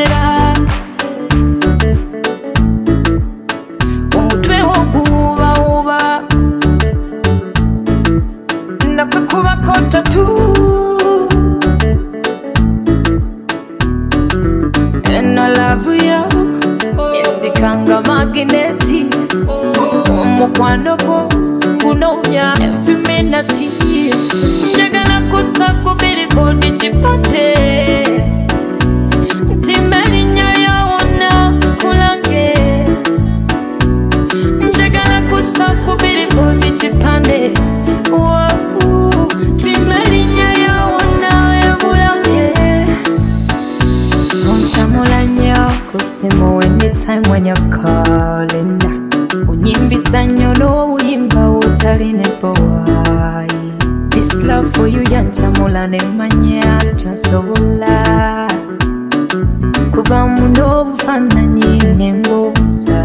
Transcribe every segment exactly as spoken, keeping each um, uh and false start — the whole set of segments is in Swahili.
kukolera umutwe wo guba uba nakukuba kota tu and I love you esikanga magneti omukwano gwo ngunonya every minute njagala kusako billboard chipande timelinya yawona kulange njagala kusako billboard chipande wow timelinya yawona ebulange unchamulanya kusimu anytime when you're calling unyimbisa nyono uyimba utaline boy this love for you yanchamula nemanya tasobola kuba muno bufananyi nembuza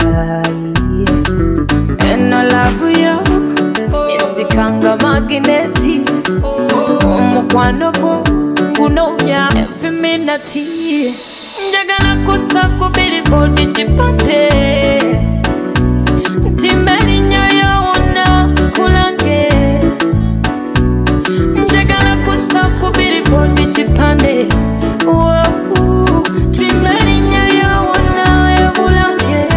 and I love you esikanga magneti omukwano gwo ngunonya every minute njagala kusako billboard chipande timelinya yawona kulange njagala kusako billboard chipande wow timelinya yawona ebulange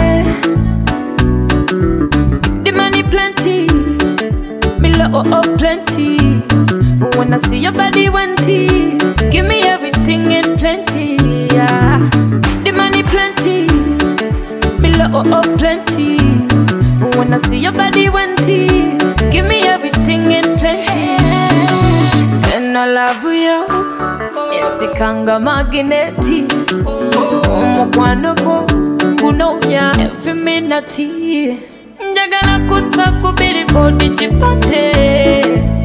the money plenty me love oh plenty when I see your body wanty give me everything in plenty yeah the money plenty me love oh plenty when I see your body wanty give me everything in plenty and I love you esikanga magneti omukwano gwo ngunonya every minute njagala kusako billboard chipande